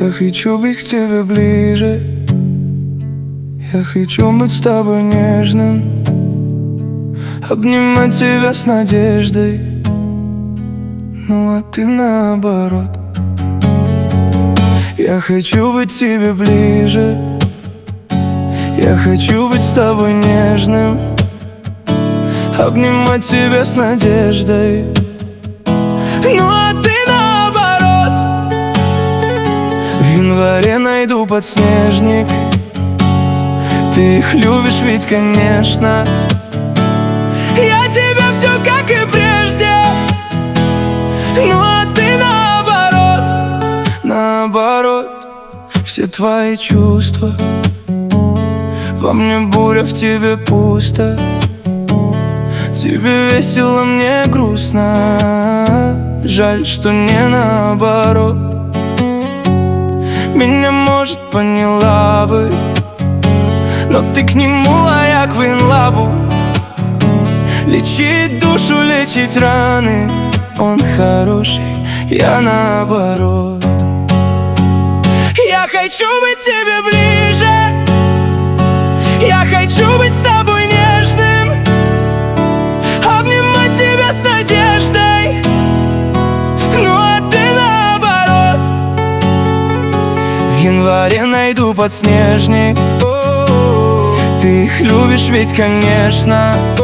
Я хочу быть к тебе ближе. Я хочу быть с тобой нежным, обнимать тебя с надеждой. Ну а ты наоборот. Я хочу быть тебе ближе. Я хочу быть с тобой нежным, обнимать тебя с надеждой. Ну а ты наоборот. В январе найду подснежник. Ты их любишь ведь, конечно. Я тебя все как и прежде. Ну а ты наоборот. Наоборот. Все твои чувства во мне буря, в тебе пусто. Тебе весело, мне грустно. Жаль, что не наоборот. Меня, может, поняла бы, но ты к нему, а я к Винлабу. Лечить душу, лечить раны. Он хороший, я наоборот. Я хочу быть тебе ближе. Я хочу быть с тобой нежным, обнимать тебя с надеждой. Ну а ты наоборот. В январе найду подснежник. Ты их любишь ведь, конечно.